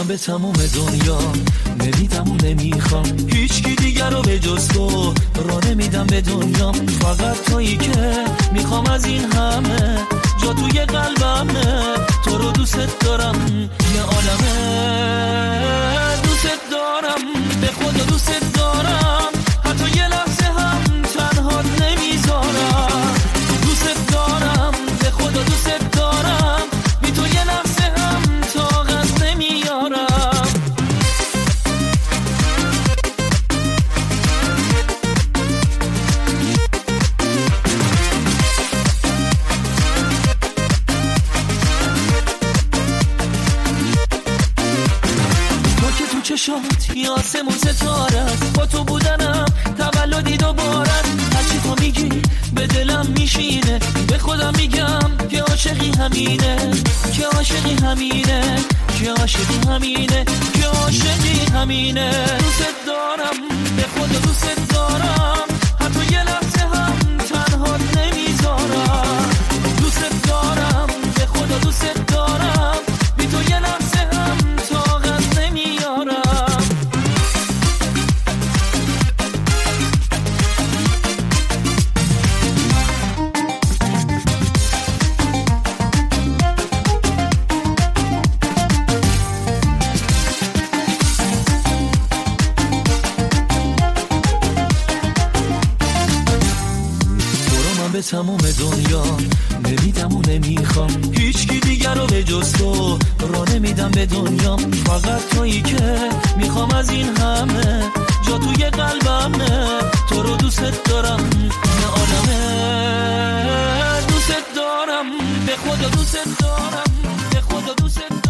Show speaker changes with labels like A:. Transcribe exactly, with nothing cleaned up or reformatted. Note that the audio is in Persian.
A: من به تموم دنیا نمیدم و نمیخوام هیچکی دیگر رو به جز تو را نمیدم به دنیا. فقط تویی که میخوام از این همه جا توی قلبمه. تو رو دوست دارم یه عالمه دوست دارم به خدا دوست دارم حتی یه لحظه هم تنهات نمیذارم. دوست دارم به خدا دوست دارم بی تو یه لحظه هم طاقت نمیارم. چشات یه آسمون ستاره است با تو بودنم تولدی دوبارت. هرچی تو میگی به دلم میشینه به خودم میگم که عاشقی همینه که عاشقی همینه که عاشقی همینه که عاشقی همینه. دوست دارم به خدا دوست دارم حتی یه لحظه هم تنهات نمیذارم. دوست دارم به خدا دوست دارم بی تو یه لحظه هم طاقت نمیارم. به تموم دنیا نمیدم و نمیخوام هیچکی دیگر رو به جز تو را نمیدم به دنیا. فقط تویی که میخوام از این همه جا توی قلبمه. تو رو دوست دارم یه عالمه دوست دارم به خدا دوست دارم به خدا دوست دارم.